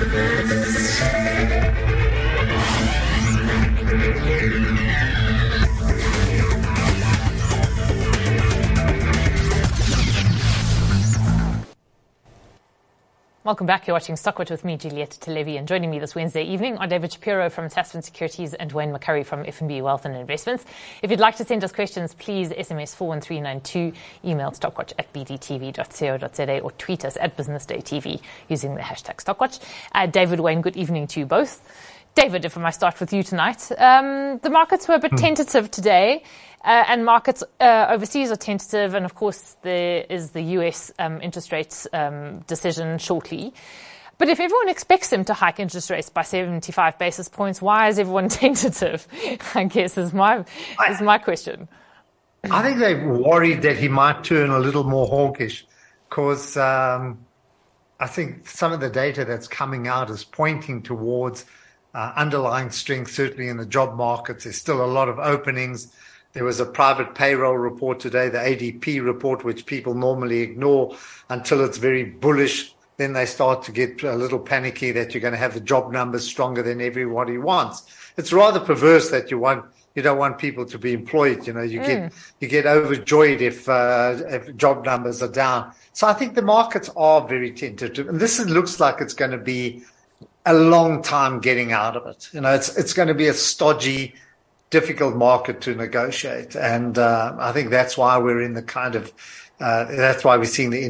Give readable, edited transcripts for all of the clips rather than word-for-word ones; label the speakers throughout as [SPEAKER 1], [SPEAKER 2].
[SPEAKER 1] Welcome back. You're watching Stockwatch with me, Juliette Televi, and joining me this Wednesday evening are David Shapiro from Sasfin Securities and Wayne McCurry from FNB Wealth and Investments. If you'd like to send us questions, please SMS 41392, email stockwatch@bdtv.co.za, or tweet us at BusinessDayTV using the hashtag Stockwatch. David, Wayne, good evening to you both. David, if I might start with you tonight. The markets were a bit tentative today. And markets overseas are tentative, and of course there is the US interest rates decision shortly. But if everyone expects them to hike interest rates by 75 basis points, why is everyone tentative? I guess is my question.
[SPEAKER 2] I think they're worried that he might turn a little more hawkish, because I think some of the data that's coming out is pointing towards underlying strength, certainly in the job markets. There's still a lot of openings. There was a private payroll report today, the ADP report, which people normally ignore until it's very bullish. Then they start to get a little panicky that you're going to have the job numbers stronger than everybody wants. It's rather perverse that you don't want people to be employed. You know, you get overjoyed if job numbers are down. So I think the markets are very tentative, and this looks like it's going to be a long time getting out of it. You know, it's going to be a stodgy, difficult market to negotiate, and I think that's why we're in the kind of that's why we're seeing the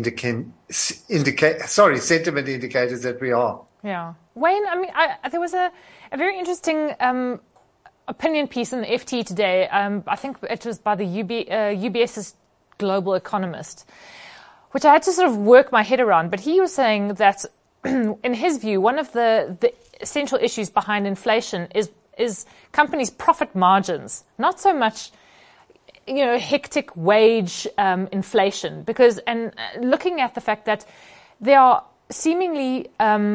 [SPEAKER 2] sentiment indicators that we are.
[SPEAKER 1] Yeah, Wayne. I mean, there was a very interesting opinion piece in the FT today. I think it was by the UBS's global economist, which I had to sort of work my head around. But he was saying that, in his view, one of the essential issues behind inflation is companies' profit margins, not so much, hectic wage inflation. Because, and looking at the fact that there are seemingly,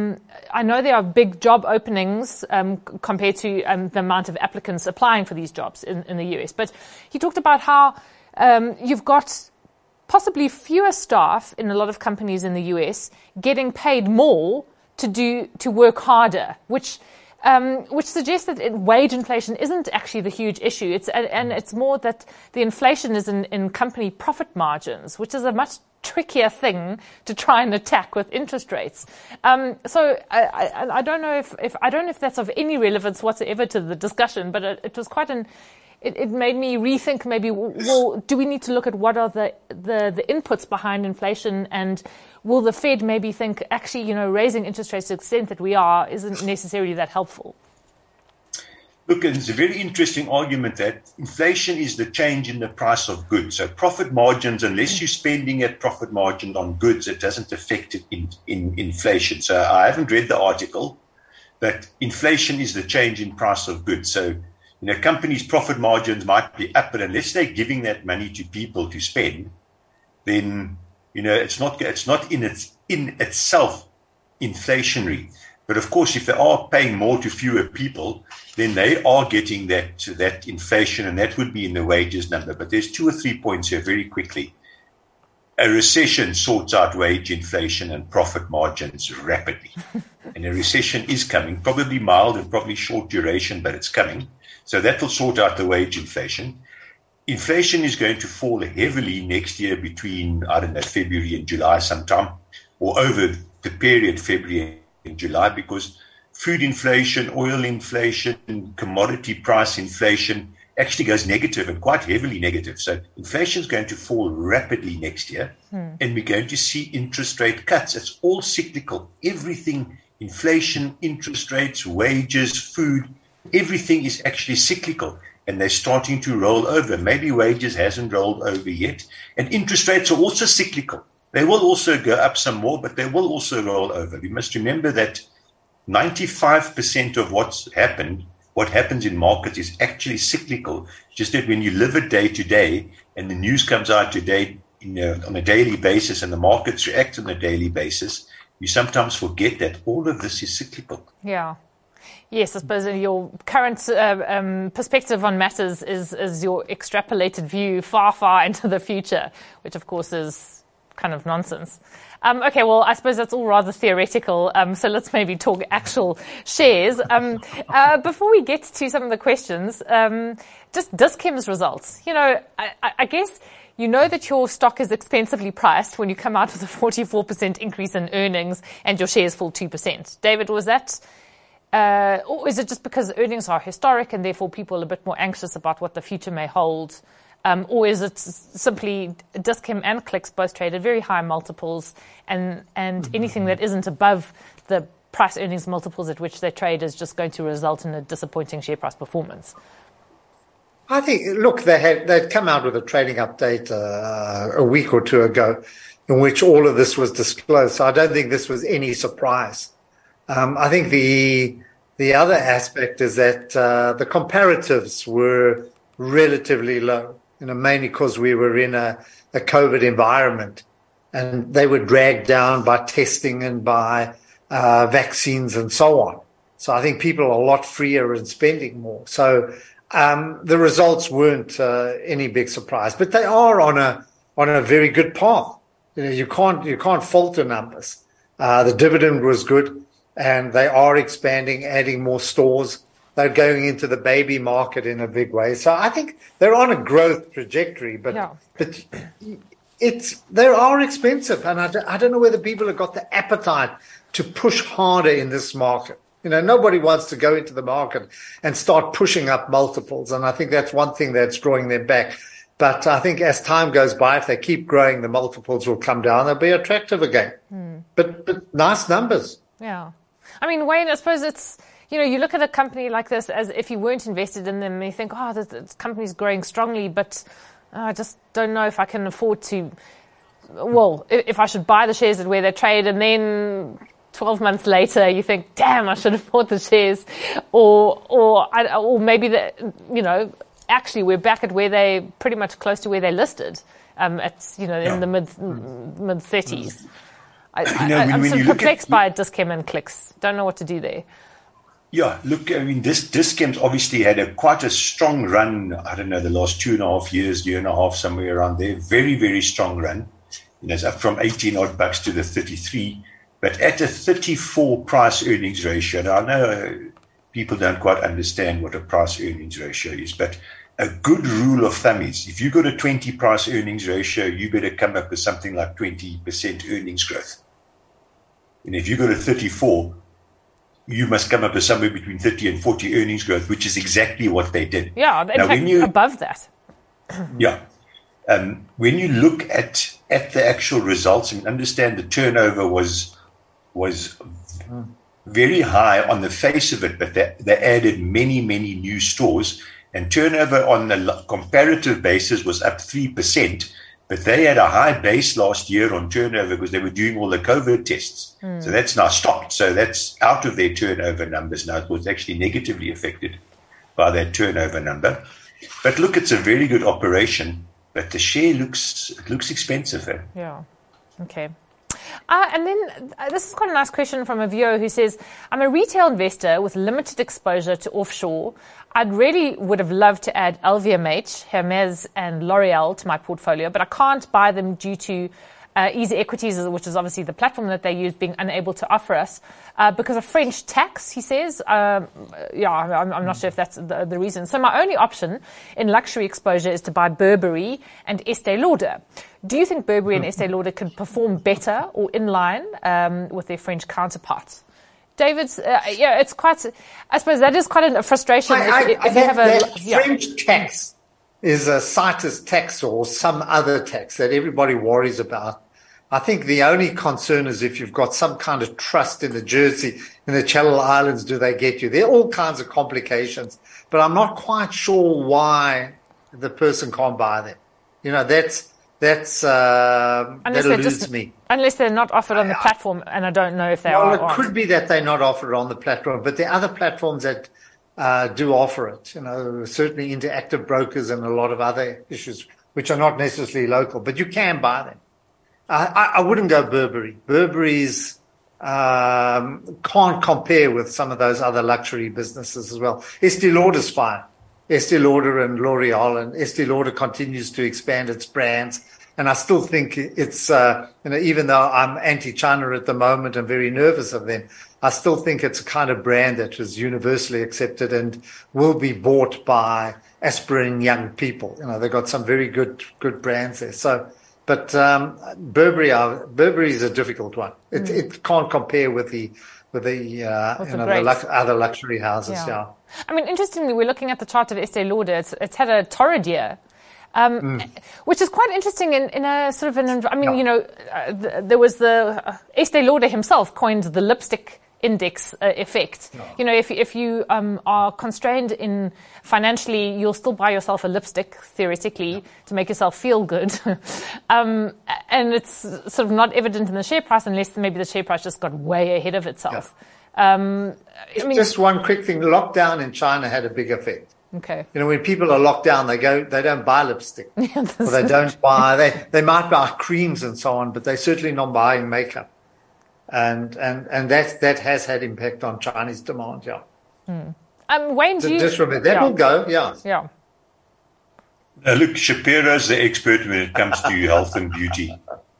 [SPEAKER 1] I know there are big job openings compared to the amount of applicants applying for these jobs in the US. But he talked about how you've got possibly fewer staff in a lot of companies in the US getting paid more to work harder, which suggests that wage inflation isn't actually the huge issue. It's more that the inflation is in company profit margins, which is a much trickier thing to try and attack with interest rates. So I don't know if that's of any relevance whatsoever to the discussion, but it was quite it made me rethink maybe, well, do we need to look at what are the inputs behind inflation, and will the Fed maybe think actually, raising interest rates to the extent that we are isn't necessarily that helpful?
[SPEAKER 3] Look, it's a very interesting argument that inflation is the change in the price of goods. So profit margins, unless you're spending at profit margin on goods, it doesn't affect it in inflation. So I haven't read the article, but inflation is the change in price of goods. So companies' profit margins might be up, but unless they're giving that money to people to spend, then it's not in itself inflationary. But of course, if they are paying more to fewer people, then they are getting that inflation, and that would be in the wages number. But there's 2 or 3 points here very quickly. A recession sorts out wage inflation and profit margins rapidly. And a recession is coming, probably mild and probably short duration, but it's coming. So that will sort out the wage inflation. Inflation is going to fall heavily next year between, February and July sometime, or over the period February and July, because food inflation, oil inflation, commodity price inflation actually goes negative, and quite heavily negative. So inflation is going to fall rapidly next year, and we're going to see interest rate cuts. It's all cyclical. Everything, inflation, interest rates, wages, food, everything is actually cyclical, and they're starting to roll over. Maybe wages hasn't rolled over yet, and interest rates are also cyclical. They will also go up some more, but they will also roll over. We must remember that 95% of what happens in markets is actually cyclical. Just that when you live it day to day, and the news comes out today on a daily basis, and the markets react on a daily basis, you sometimes forget that all of this is cyclical.
[SPEAKER 1] Yeah. Yes, I suppose your current perspective on matters is your extrapolated view far, far into the future, which of course is kind of nonsense. Okay, well, I suppose that's all rather theoretical. So let's maybe talk actual shares. Before we get to some of the questions, just Dis-Chem's results. I guess you know that your stock is expensively priced when you come out with a 44% increase in earnings and your shares fall 2%. David, was that, or is it just because earnings are historic and therefore people are a bit more anxious about what the future may hold? Or is it simply Dis-Chem and Clicks both trade at very high multiples, and anything that isn't above the price earnings multiples at which they trade is just going to result in a disappointing share price performance?
[SPEAKER 2] I think, look, they'd come out with a trading update a week or two ago in which all of this was disclosed. So I don't think this was any surprise. I think the other aspect is that the comparatives were relatively low. Mainly because we were in a COVID environment, and they were dragged down by testing and by vaccines and so on. So I think people are a lot freer and spending more. So the results weren't any big surprise, but they are on a very good path. You can't fault the numbers. The dividend was good, and they are expanding, adding more stores. They're going into the baby market in a big way. So I think they're on a growth trajectory, but they are expensive. And I don't know whether people have got the appetite to push harder in this market. Nobody wants to go into the market and start pushing up multiples. And I think that's one thing that's drawing them back. But I think as time goes by, if they keep growing, the multiples will come down. They'll be attractive again. But nice numbers.
[SPEAKER 1] Yeah. I mean, Wayne, I suppose it's, you look at a company like this as if you weren't invested in them, and you think, this company's growing strongly, but I just don't know if I can afford to, if I should buy the shares at where they trade, and then 12 months later you think, damn, I should have bought the shares, or maybe actually we're back at where they pretty much close to where they listed, in the mid 30s. I'm sort of perplexed by Dis-Chem and Clicks. Don't know what to do there.
[SPEAKER 3] Yeah, look, I mean, Dis-Chem's obviously had quite a strong run. I don't know, the last 2.5 years, year and a half, somewhere around there. Very, very strong run. It's up from 18 odd bucks to the 33, but at a 34 price earnings ratio. Now, I know people don't quite understand what a price earnings ratio is, but a good rule of thumb is if you've got a 20 price earnings ratio, you better come up with something like 20% earnings growth. And if you've got a 34, you must come up with somewhere between 30 and 40 earnings growth, which is exactly what they did.
[SPEAKER 1] Yeah, in fact, above that.
[SPEAKER 3] Yeah. When you look at the actual results, and understand the turnover was very high on the face of it, but they added many, many new stores, and turnover on the comparative basis was up 3%, but they had a high base last year on turnover because they were doing all the COVID tests. So that's now stopped. So that's out of their turnover numbers now. It was actually negatively affected by that turnover number. But look, it's a very good operation, but the share looks expensive.
[SPEAKER 1] Yeah. Okay. And then this is quite a nice question from a viewer who says, I'm a retail investor with limited exposure to offshore. I'd really would have loved to add LVMH, Hermes, and L'Oreal to my portfolio, but I can't buy them due to Easy Equities, which is obviously the platform that they use, being unable to offer us because of French tax, he says. I'm not sure if that's the reason. So my only option in luxury exposure is to buy Burberry and Estee Lauder. Do you think Burberry and Estee Lauder could perform better or in line with their French counterparts? David, it's quite, I suppose that is quite a frustration. If you have a
[SPEAKER 2] French tax is a CITES tax or some other tax that everybody worries about. I think the only concern is if you've got some kind of trust in the Jersey, in the Channel Islands, do they get you? There are all kinds of complications, but I'm not quite sure why the person can't buy them. That eludes me.
[SPEAKER 1] Unless they're not offered on the platform, and I don't know if they are.
[SPEAKER 2] Well, it could be that they're not offered on the platform, but there are other platforms that do offer it. Certainly Interactive Brokers and a lot of other issues which are not necessarily local, but you can buy them. I wouldn't go Burberry. Burberry's can't compare with some of those other luxury businesses as well. Estee Lauder's fine. Estee Lauder and L'Oreal, and Estee Lauder continues to expand its brands. And I still think it's, even though I'm anti-China at the moment and very nervous of them, I still think it's a kind of brand that is universally accepted and will be bought by aspiring young people. They've got some very good brands there. So, but Burberry is a difficult one. It can't compare with the other luxury houses. Yeah.
[SPEAKER 1] I mean, interestingly, we're looking at the chart of Estee Lauder. It's had a torrid year. Which is quite interesting in a sort of there was the Estee Lauder himself coined the lipstick index effect. If you are constrained in financially, you'll still buy yourself a lipstick theoretically to make yourself feel good, and it's sort of not evident in the share price unless maybe the share price just got way ahead of itself.
[SPEAKER 2] Just one quick thing: lockdown in China had a big effect.
[SPEAKER 1] Okay.
[SPEAKER 2] When people are locked down, they don't buy lipstick. Or they don't buy, they might buy creams and so on, but they're certainly not buying makeup. And that has had impact on Chinese demand, yeah.
[SPEAKER 1] Wayne, do you...
[SPEAKER 2] Just remember, that will go, yeah.
[SPEAKER 1] Yeah.
[SPEAKER 3] Look, Shapiro's the expert when it comes to health and beauty.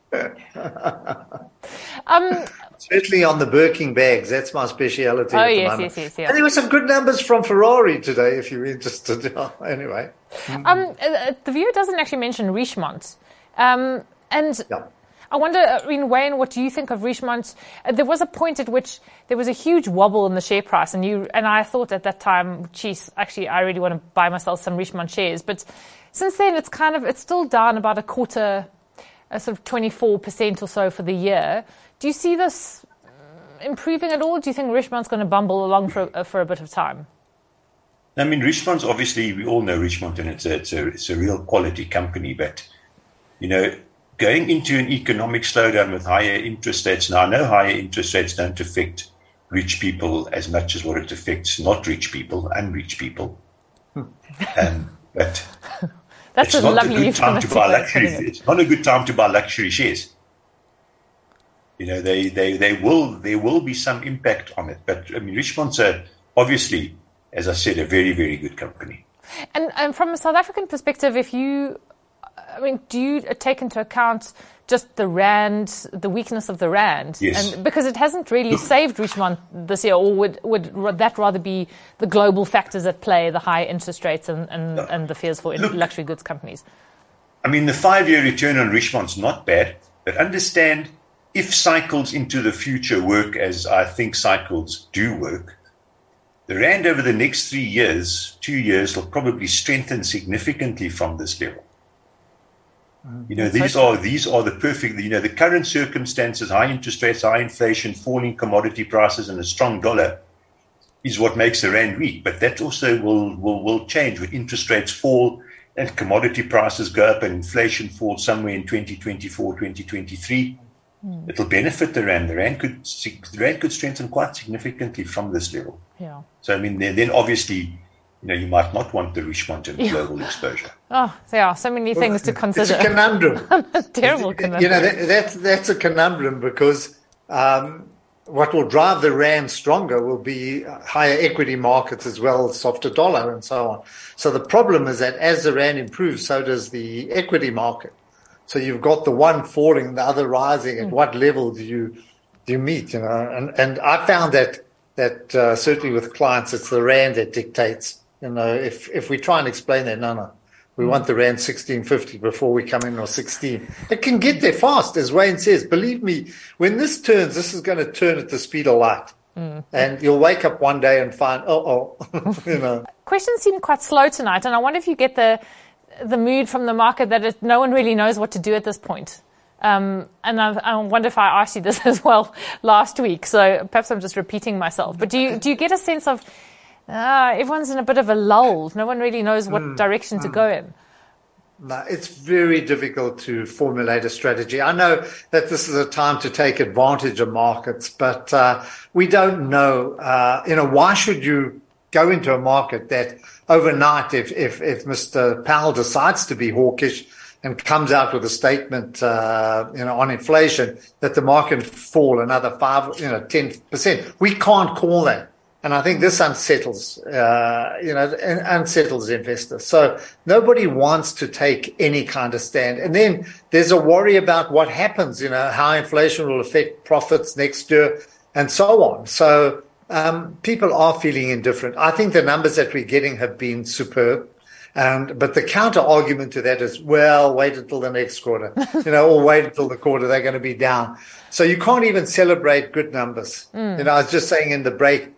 [SPEAKER 2] Certainly on the Birkin bags, that's my speciality.
[SPEAKER 1] Oh, yes.
[SPEAKER 2] And there were some good numbers from Ferrari today, if you're interested. Anyway.
[SPEAKER 1] The viewer doesn't actually mention Richemont. I wonder, Wayne, what do you think of Richemont? There was a point at which there was a huge wobble in the share price, and I thought at that time, geez, actually, I really want to buy myself some Richemont shares. But since then, it's still down about a quarter, sort of 24% or so for the year. Do you see this improving at all? Do you think Richemont's going to bumble along for a bit of time?
[SPEAKER 3] I mean, Richemont's obviously, we all know Richemont, and it's a real quality company. But going into an economic slowdown with higher interest rates now, I know higher interest rates don't affect rich people as much as what it affects not rich people, unrich people. But
[SPEAKER 1] that's
[SPEAKER 3] it's not a good time to buy luxury. It's not a good time to buy luxury shares. There will be some impact on it. But I mean, Richemont's obviously, as I said, a very, very good company.
[SPEAKER 1] And from a South African perspective, do you take into account just the rand, the weakness of the rand?
[SPEAKER 3] Yes.
[SPEAKER 1] And because it hasn't really saved Richemont this year, or would that rather be the global factors at play, the high interest rates and the fears for luxury goods companies?
[SPEAKER 3] I mean, the 5-year return on Richemont's not bad, but understand, if cycles into the future work as I think cycles do work, the rand over the next 2 years will probably strengthen significantly from this level. These are the perfect, the current circumstances, high interest rates, high inflation, falling commodity prices, and a strong dollar is what makes the rand weak. But that also will change when interest rates fall and commodity prices go up and inflation falls somewhere in 2024, 2023. It'll benefit the rand. The rand could strengthen quite significantly from this level.
[SPEAKER 1] Yeah.
[SPEAKER 3] So I mean, then obviously, you might not want the Richemont and global exposure.
[SPEAKER 1] Oh, there are so many things to consider.
[SPEAKER 2] It's a conundrum.
[SPEAKER 1] Terrible conundrum.
[SPEAKER 2] That's a conundrum because what will drive the rand stronger will be higher equity markets as well, softer dollar and so on. So the problem is that as the rand improves, so does the equity market. So you've got the one falling, the other rising. At what level do you meet? And I found that certainly with clients, it's the rand that dictates. If we try and explain that, no, we want the rand 16.50 before we come in, or 16. It can get there fast, as Wayne says. Believe me, when this turns, this is going to turn at the speed of light. And you'll wake up one day and find,
[SPEAKER 1] Questions seem quite slow tonight, and I wonder if you get the mood from the market that no one really knows what to do at this point. And I wonder if I asked you this as well last week, so perhaps I'm just repeating myself. But do you get a sense of everyone's in a bit of a lull? No one really knows what direction to go in.
[SPEAKER 2] No, it's very difficult to formulate a strategy. I know that this is a time to take advantage of markets, but we don't know. Why should you go into a market that overnight, if Mr. Powell decides to be hawkish and comes out with a statement, on inflation, that the market fall another 10%. We can't call that. And I think this unsettles, unsettles investors. So nobody wants to take any kind of stand. And then there's a worry about what happens, how inflation will affect profits next year and so on. So people are feeling indifferent. I think the numbers that we're getting have been superb. But the counter argument to that is, well, wait until the next quarter, or wait until the quarter they're going to be down. So you can't even celebrate good numbers. I was just saying in the break,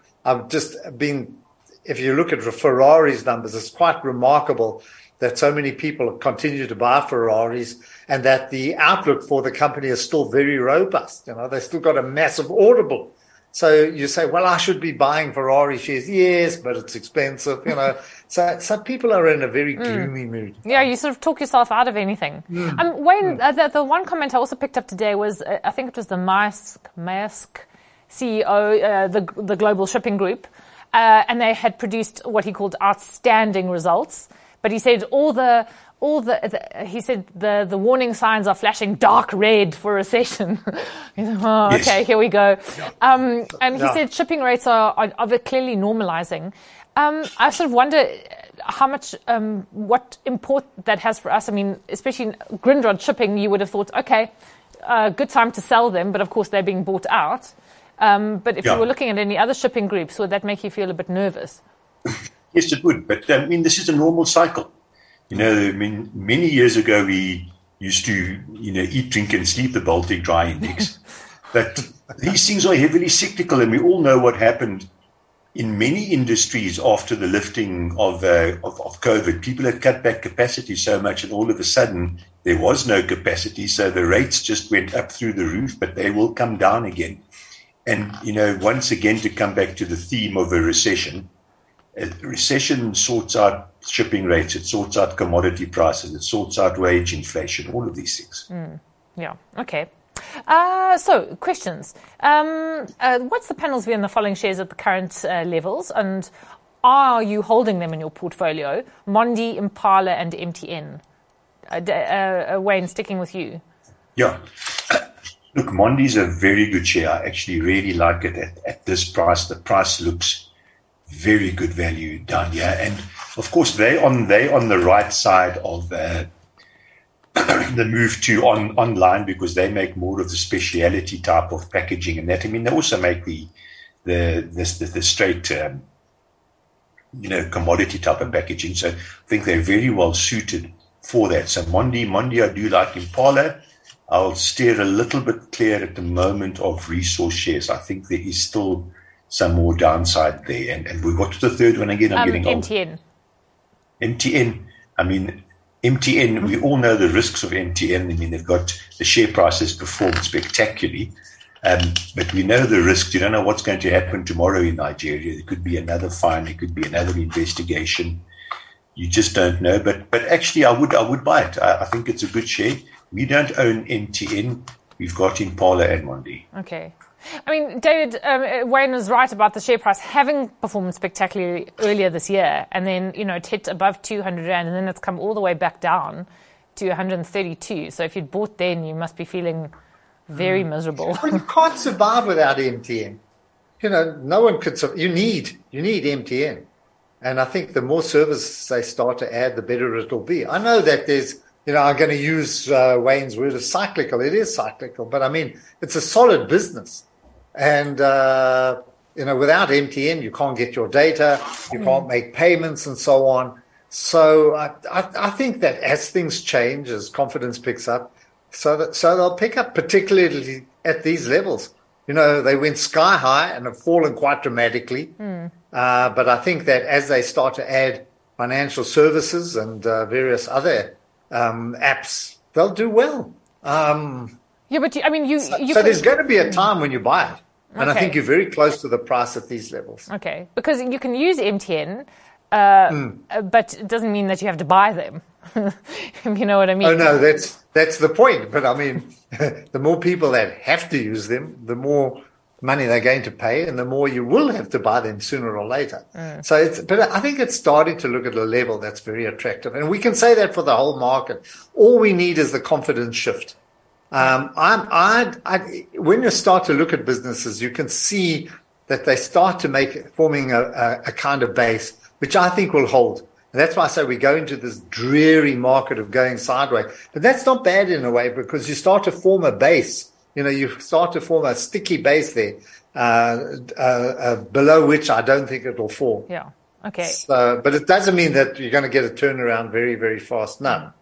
[SPEAKER 2] if you look at Ferrari's numbers, it's quite remarkable that so many people continue to buy Ferraris and that the outlook for the company is still very robust. They've still got a massive order book. So you say, well, I should be buying Ferrari shares. Yes, but it's expensive, So people are in a very gloomy mood.
[SPEAKER 1] Yeah, you sort of talk yourself out of anything. Wayne, the one comment I also picked up today was, I think it was the Maersk CEO, the global shipping group, and they had produced what he called outstanding results. But he said the warning signs are flashing dark red for recession. He said,
[SPEAKER 3] yes.
[SPEAKER 1] Okay, here we go. And he said shipping rates are clearly normalizing. I sort of wonder how much, what import that has for us. I mean, especially in Grindrod shipping, you would have thought, okay, good time to sell them, but of course they're being bought out. But if you were looking at any other shipping groups, would that make you feel a bit nervous?
[SPEAKER 3] Yes, it would. But this is a normal cycle. Many years ago we used to, eat, drink, and sleep the Baltic Dry Index. But these things are heavily cyclical, and we all know what happened in many industries after the lifting of COVID. People had cut back capacity so much, and all of a sudden there was no capacity, so the rates just went up through the roof. But they will come down again. And once again, to come back to the theme of a recession sorts out shipping rates, it sorts out commodity prices, it sorts out wage inflation, all of these things.
[SPEAKER 1] Yeah. Okay. So, questions. What's the panel's view on the following shares at the current levels, and are you holding them in your portfolio? Mondi, Impala, and MTN. Wayne, sticking with you.
[SPEAKER 3] Yeah. Look, Mondi's a very good share. I actually really like it at this price. The price looks very good value down here. And, of course, they on the right side of the move to online, because they make more of the speciality type of packaging and that. They also make the straight commodity type of packaging. So I think they're very well suited for that. So Mondi I do like. Impala, I'll steer a little bit clear at the moment of resource shares. I think there is still some more downside there. And we got to the third one again. I'm getting old. MTN. MTN, we all know the risks of MTN. They've got the share prices performed spectacularly. But we know the risks. You don't know what's going to happen tomorrow in Nigeria. There could be another fine. There could be another investigation. You just don't know. But actually, I would buy it. I think it's a good share. We don't own MTN. We've got Impala and Mondi.
[SPEAKER 1] Okay. David, Wayne was right about the share price having performed spectacularly earlier this year, and then, it hit above 200 Rand, and then it's come all the way back down to 132. So if you'd bought then, you must be feeling very miserable.
[SPEAKER 2] Well, you can't survive without MTN. No one could. You need MTN. And I think the more services they start to add, the better it'll be. I know that there's, I'm going to use Wayne's word of cyclical. It is cyclical, but it's a solid business. And, without MTN, you can't get your data, you can't make payments and so on. So I think that as things change, as confidence picks up, so they'll pick up, particularly at these levels. They went sky high and have fallen quite dramatically. But I think that as they start to add financial services and various other apps, they'll do well.
[SPEAKER 1] Yeah, but so
[SPEAKER 2] there's going to be a time when you buy it. And I think you're very close to the price at these levels. Okay.
[SPEAKER 1] Because you can use MTN, but it doesn't mean that you have to buy them. You know what I mean?
[SPEAKER 2] Oh, no, that's the point. But the more people that have to use them, the more money they're going to pay, and the more you will have to buy them sooner or later. But I think it's starting to look at a level that's very attractive. And we can say that for the whole market. All we need is the confidence shift. When you start to look at businesses, you can see that they start to forming a kind of base, which I think will hold. And that's why I say we go into this dreary market of going sideways. But that's not bad in a way, because you start to form a base. You start to form a sticky base there, below which I don't think it will fall.
[SPEAKER 1] Yeah. Okay.
[SPEAKER 2] So, but it doesn't mean that you're going to get a turnaround very, very fast. No.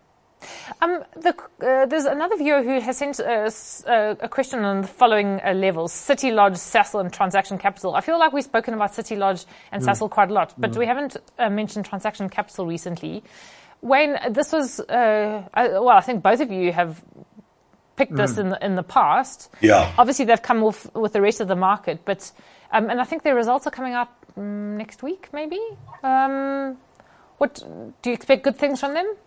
[SPEAKER 1] There's another viewer who has sent a question on the following levels: City Lodge, Sasol, and Transaction Capital. I feel like we've spoken about City Lodge and Sasol quite a lot, but we haven't mentioned Transaction Capital recently. Wayne, this was, I think both of you have picked this in the past.
[SPEAKER 3] Yeah.
[SPEAKER 1] Obviously, they've come off with the rest of the market, but and I think their results are coming out next week, maybe. What do you expect? Good things from them?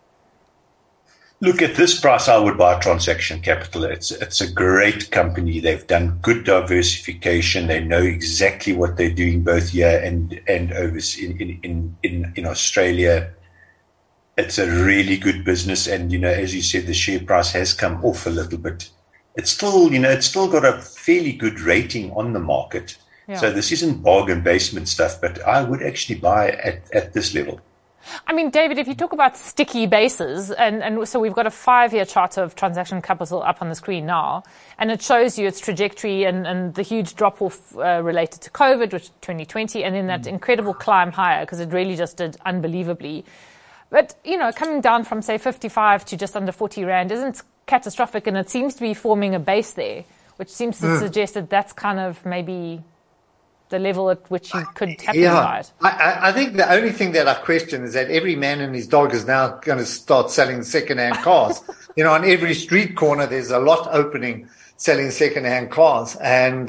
[SPEAKER 3] Look, at this price, I would buy Transaction Capital. It's a great company. They've done good diversification. They know exactly what they're doing, both here and overseas in Australia. It's a really good business, and as you said, the share price has come off a little bit. It's still got a fairly good rating on the market. Yeah. So this isn't bargain basement stuff, but I would actually buy at this level.
[SPEAKER 1] I mean, David, if you talk about sticky bases, and so we've got a 5-year chart of Transaction Capital up on the screen now, and it shows you its trajectory and the huge drop-off related to COVID, which 2020, and then that incredible climb higher, because it really just did unbelievably. But, coming down from, say, 55 to just under 40 Rand isn't catastrophic, and it seems to be forming a base there, which seems to suggest that that's kind of maybe the level at which you could happily buy it.
[SPEAKER 2] I think the only thing that I question is that every man and his dog is now going to start selling second-hand cars. On every street corner, there's a lot opening selling second-hand cars. And,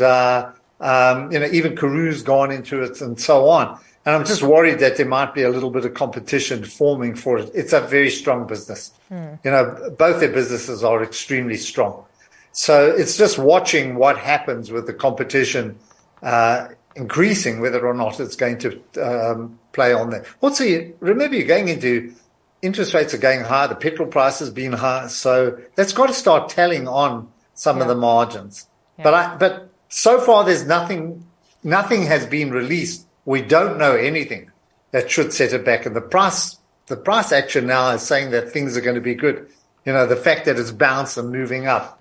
[SPEAKER 2] even Karoo's gone into it and so on. And I'm just worried that there might be a little bit of competition forming for it. It's a very strong business. Both their businesses are extremely strong. So it's just watching what happens with the competition increasing, whether or not it's going to play on there. Also, remember, you're going into interest rates are going higher, the petrol price has been high, so that's got to start telling on some of the margins. Yeah. But so far, there's nothing has been released. We don't know anything that should set it back. And the price action now is saying that things are going to be good. The fact that it's bounced and moving up.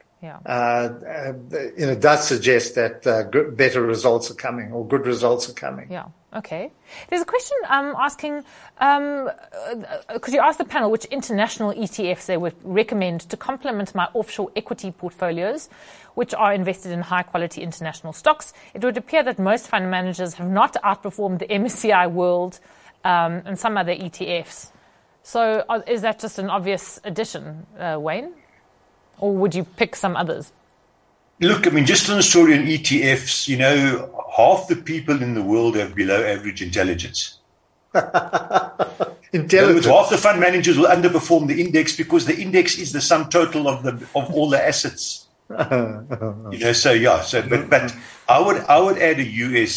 [SPEAKER 2] Does suggest that better results are coming, or good results are coming.
[SPEAKER 1] Yeah. Okay. There's a question asking, could you ask the panel which international ETFs they would recommend to complement my offshore equity portfolios, which are invested in high-quality international stocks? It would appear that most fund managers have not outperformed the MSCI World and some other ETFs. So is that just an obvious addition, Wayne? Or would you pick some others?
[SPEAKER 3] Look, just on the story on ETFs, half the people in the world have below average intelligence.
[SPEAKER 2] Intelligence.
[SPEAKER 3] Half the fund managers will underperform the index because the index is the sum total of all the assets. But I would add a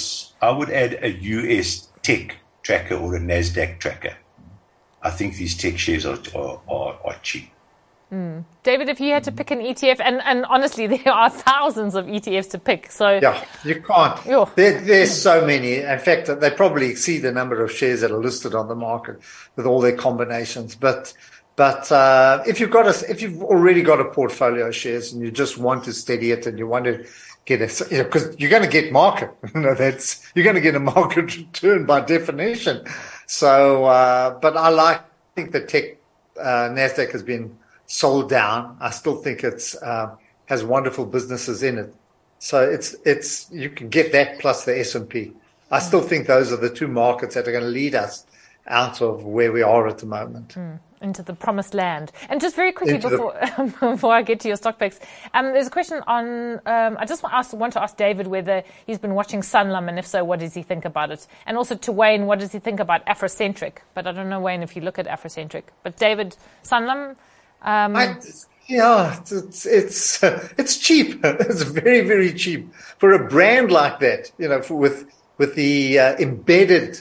[SPEAKER 3] US tech tracker or a Nasdaq tracker. I think these tech shares are cheap.
[SPEAKER 1] David, if you had to pick an ETF, and honestly, there are thousands of ETFs to pick. So
[SPEAKER 2] yeah, you can't. There's so many. In fact, they probably exceed the number of shares that are listed on the market with all their combinations. But if you've already got a portfolio of shares and you just want to steady it and you want to get because you're going to get market. You're going to get a market return by definition. So, but I think the tech Nasdaq has been sold down. I still think it's has wonderful businesses in it. So it's you can get that plus the S&P. I still think those are the two markets that are going to lead us out of where we are at the moment.
[SPEAKER 1] Into the promised land. And just very quickly before I get to your stock picks, there's a question on, I just want to ask David whether he's been watching Sanlam, and if so, what does he think about it? And also to Wayne, what does he think about Afrocentric? But I don't know, Wayne, if you look at Afrocentric. But David, Sanlam?
[SPEAKER 2] It's cheap. It's very, very cheap for a brand like that. With the embedded,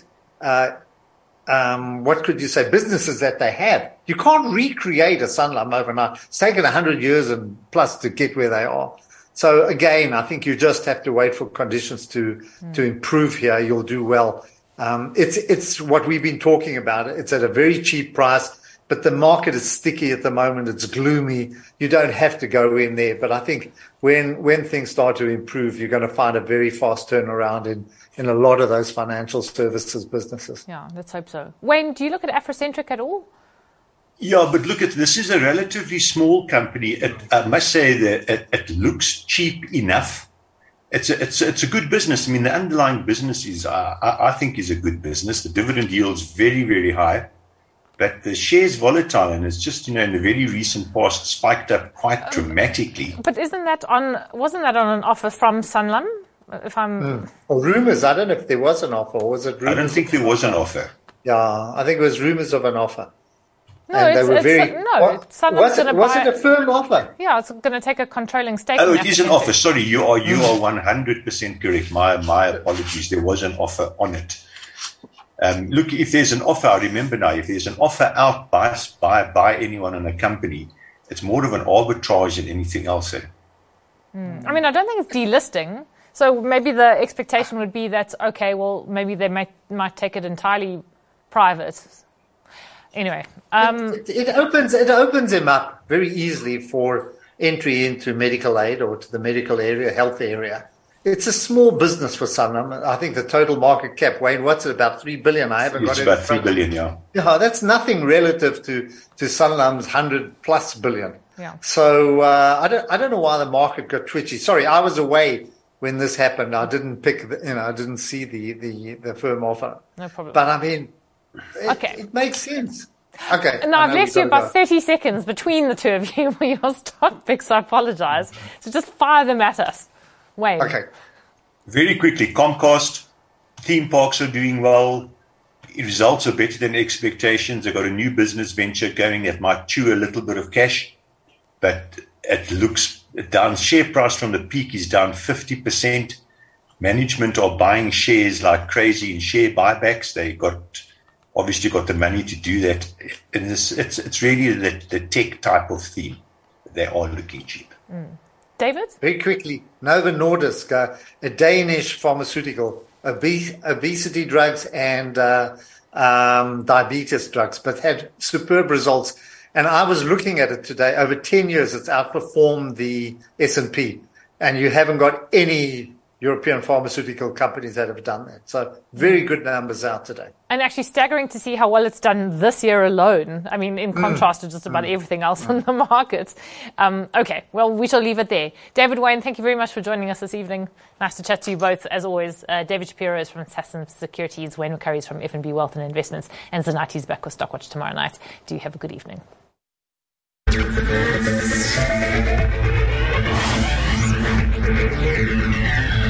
[SPEAKER 2] what could you say, businesses that they have. You can't recreate a Sanlam overnight. It's taken 100 years and plus to get where they are. So again, I think you just have to wait for conditions to improve here. You'll do well. It's what we've been talking about. It's at a very cheap price, but the market is sticky at the moment. It's gloomy. You don't have to go in there. But I think when things start to improve, you're going to find a very fast turnaround in a lot of those financial services businesses.
[SPEAKER 1] Yeah, let's hope so. Wayne, do you look at Afrocentric at all?
[SPEAKER 3] Yeah, but look, this is a relatively small company. I must say that it looks cheap enough. It's a good business. I mean, the underlying business I think is a good business. The dividend yield's very, very high, but the share's volatile, and it's just, in the very recent past spiked up quite dramatically.
[SPEAKER 1] But wasn't that on an offer from Sanlam? If I'm
[SPEAKER 2] or rumors, I don't know if there was an offer, or was it rumors?
[SPEAKER 3] I don't think there was an offer.
[SPEAKER 2] Yeah, I think it was rumors of an offer.
[SPEAKER 1] No,
[SPEAKER 2] and they were
[SPEAKER 1] Sanlam's going to buy.
[SPEAKER 2] Was it a firm offer?
[SPEAKER 1] Yeah, it's going to take a controlling stake.
[SPEAKER 3] Oh, it is an offer. Sorry, you are 100% correct. My apologies. There was an offer on it. Look, if there's an offer, I remember now. If there's an offer out by anyone in a company, it's more of an arbitrage than anything else.
[SPEAKER 1] I mean, I don't think it's delisting. So maybe the expectation would be that, okay, well, maybe they might take it entirely private. Anyway,
[SPEAKER 2] it opens him up very easily for entry into medical aid or to the medical area, health area. It's a small business for Sanlam. I think the total market cap, Wayne, what's it, about 3 billion? I haven't got it.
[SPEAKER 3] It's about 3 billion, yeah.
[SPEAKER 2] Yeah, that's nothing relative to Sanlam's 100+ billion.
[SPEAKER 1] Yeah.
[SPEAKER 2] So I don't know why the market got twitchy. Sorry, I was away when this happened. I didn't I didn't see the firm offer.
[SPEAKER 1] No problem.
[SPEAKER 2] But I mean,
[SPEAKER 1] okay,
[SPEAKER 2] it makes sense. Okay.
[SPEAKER 1] Now I've left you about 30 seconds between the two of you for your stock picks. I apologize. So just fire them at us. Wayne.
[SPEAKER 2] Okay.
[SPEAKER 3] Very quickly, Comcast, theme parks are doing well. Results are better than expectations. They've got a new business venture going that might chew a little bit of cash, but it looks down. Share price from the peak is down 50%. Management are buying shares like crazy in share buybacks. They obviously got the money to do that. And it's really the tech type of theme. They are looking cheap.
[SPEAKER 1] David?
[SPEAKER 2] Very quickly, Novo Nordisk, a Danish pharmaceutical, obesity drugs and diabetes drugs, but had superb results. And I was looking at it today. Over 10 years, it's outperformed the S&P. And you haven't got any European pharmaceutical companies that have done that. So very good numbers out today.
[SPEAKER 1] And actually staggering to see how well it's done this year alone. I mean, in contrast to just about everything else on the market. Okay, well, we shall leave it there. David, Wayne, thank you very much for joining us this evening. Nice to chat to you both, as always. David Shapiro is from Sasson Securities, Wayne McCurry is from F&B Wealth and Investments, and Zanati's back with Stockwatch tomorrow night. Do you have a good evening?
[SPEAKER 4] Thank you.